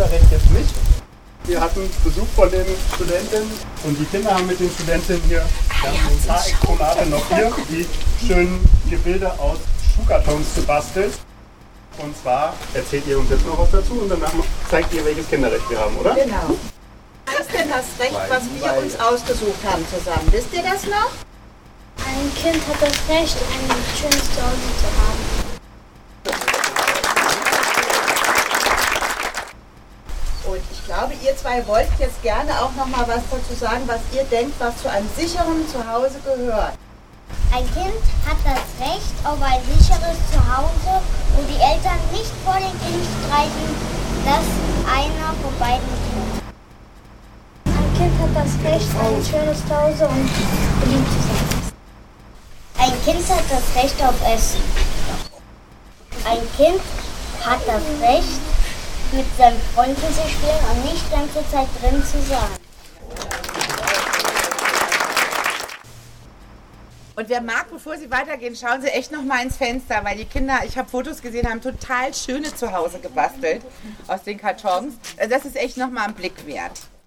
Kinderrecht jetzt nicht. Wir hatten Besuch von den Studentinnen und die Kinder haben mit den Studentinnen hier ein paar Exponate noch hier, die schönen Gebilde aus Schuhkartons gebastelt. Und zwar erzählt ihr uns jetzt noch was dazu und danach zeigt ihr, welches Kinderrecht wir haben, oder? Genau. Was ist denn das Recht, was wir uns ausgesucht haben zusammen? Wisst ihr das noch? Ein Kind hat das Recht, ein schönes Zuhause zu haben. Und ich glaube, ihr zwei wollt jetzt gerne auch noch mal was dazu sagen, was ihr denkt, was zu einem sicheren Zuhause gehört. Ein Kind hat das Recht auf ein sicheres Zuhause, wo die Eltern nicht vor dem Kind streiten, dass einer von beiden Kind. Ein Kind hat das Recht, ein schönes Zuhause und beliebt zu sein. Ein Kind hat das Recht auf Essen. Ein Kind hat das Recht, mit seinen Freunden zu spielen und nicht die ganze Zeit drin zu sein. Und wer mag, bevor Sie weitergehen, schauen Sie echt noch mal ins Fenster, weil die Kinder, ich habe Fotos gesehen, haben total schöne Zuhause gebastelt aus den Kartons. Das ist echt noch mal ein Blick wert.